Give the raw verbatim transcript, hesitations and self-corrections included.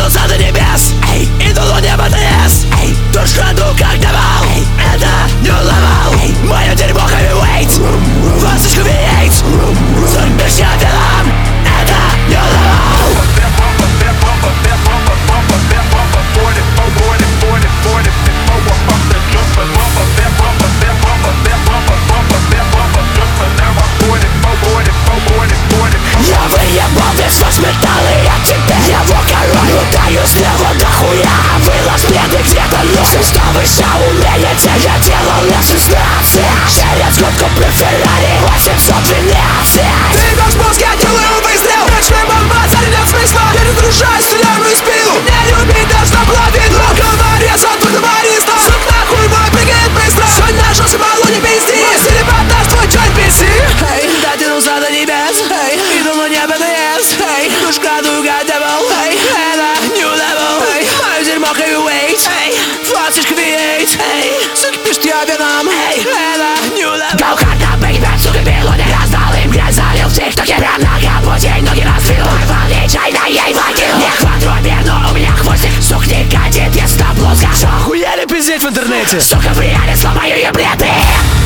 дотянулся до небес. Эй, идол небо трес. Эй, душ ходу как давал. Эй, это не ломал. Эй, мое дерьмо хэвивейт. Фасочку веет. Судьбе чемпионом. Это не ломал. Я выебал весь наш металл, и я теперь его король. Лутаю слева дохуя, выложь беды где-то ночь. Шестого умеете, я делал лет шестнадцать. Через гудку при Феррари восемьсот двенадцать. Ты наш мозг, я делаю выстрел. Ночной бомбаться нет смысла. Перезагружай, стреляю из спину. Не любить даже на половину. Головорез, он тут товариста. Сук нахуй, мой прыгает быстро. Сегодня нашелся малу, не пизди. Мой стиль поддаст твой джойнт пи си. Эй, дотянулся до небес. Эй, иду на небо наезд. Эй, душка дуга девил. Эй, это new level. Эй, мое дерьмо heavyweight. Эй, фасочка веет. Эй, сука пишет я вином. Эй, это new level. Go hard, now baby, сука белу не раздал им грязь, залил в тиктоке. Прямо на капоте ноги разбил. Порвали чай на ей влагил. Не хват Робер, но у меня хвостик. Сук не катит, если плоско. Что охуели пиздеть в интернете? Сука, в реале сломаю еблеты.